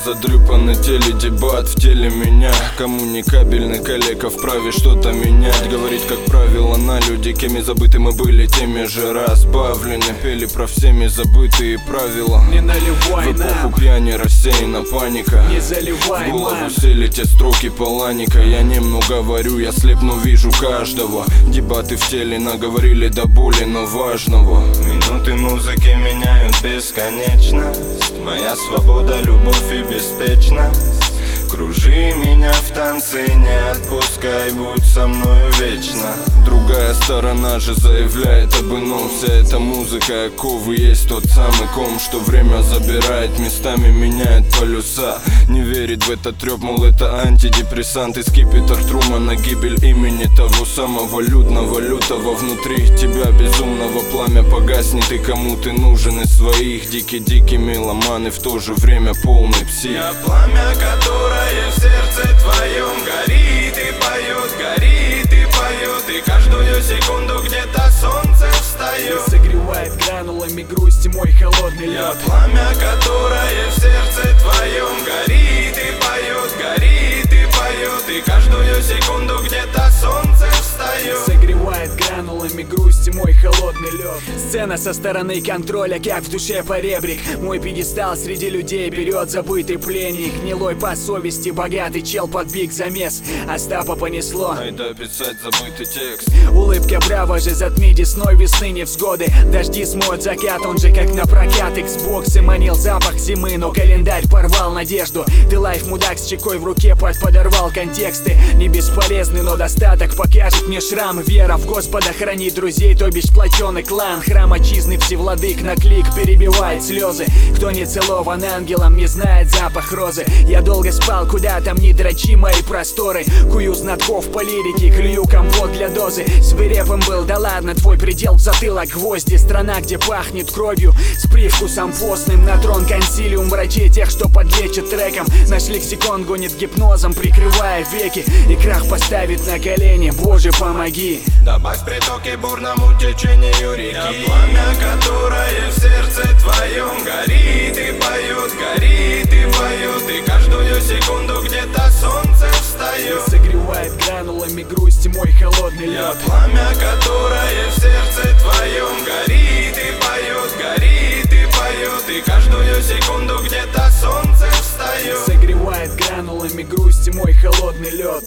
задрыпанный теледебат в теле меня. Коммуникабельный коллега вправе что-то менять. Говорить как правило на люди, кеми забыты мы были, теми же разбавлены. Пели про всеми забытые правила. Не наливай в эпоху нам, пьяни рассеяна паника. не заливай В голову нам. сели те строки Паланика. Я немного говорю, я слепну, вижу каждого. Дебаты в теле наговорили до боли, но важного. Минуты музыки меняют бесконечность. Моя свобода, любовь и беспечность. Кружи меня в танце, не отпускай, будь со мною вечно. Другая сторона же заявляет об ином. Вся эта музыка, оковы, есть тот самый ком, что время забирает, местами меняет полюса. Не верит в этот трёп, мол, это антидепрессант. И скипетр Трумана, гибель имени того самого людного, лютого. Внутри тебя безумного пламя погаснет. И кому ты нужен из своих? Дикий-дикий меломан и в то же время полный псих. Я пламя, которое в сердце твоем горит и поет, горит и поет. И каждую секунду где-то солнце встает. Согревает гранулами грусти мой холодный Я лед. пламя, которое в сердце твоем горит и поет, горит и поет. И каждую секунду где-то солнце встает. Согревает гранулами грусти мой холодный лед. Сцена со стороны контроля, как в душе поребрик. Мой пьедестал среди людей берет забытый пленник. Гнилой по совести, богатый чел под биг замес. Остапа понесло. Айда писать забытый текст. Улыбка браво же затми десной весны невзгоды. Дожди смоют закат, он же как на прокат. Xbox и манил запах зимы, но календарь порвал надежду. Ты лайф мудак с чекой в руке, подорвал контексты. Не бесполезный, но достаток покажет мне шрам. Вера в Господа хранит друзей, то бишь платеный клан. Храм отчизны всевладык на клик перебивает слезы. Кто не целован ангелом, не знает запах розы. Я долго спал, куда там не дрочи мои просторы. Кую знатков по лирике, клюю компот для дозы. Свирепым был, да ладно, твой предел в затылок гвозди. Страна, где пахнет кровью, с привкусом постным. На трон консилиум врачей, тех, что подлечат треком. Наш лексикон гонит гипнозом, прикрывая веки. И крах поставит на колени, Боже, помоги. Добавь притоки бурному течению реки. Я пламя, которое в сердце твоем горит и поет, горит и поет. И каждую секунду где-то солнце встает. Согревает гранулами грусти мой холодный Я лед. пламя, которое в сердце твоем горит и поет, горит и поет. И каждую секунду где-то солнце встает. Согревает гранулами грусти мой холодный лед.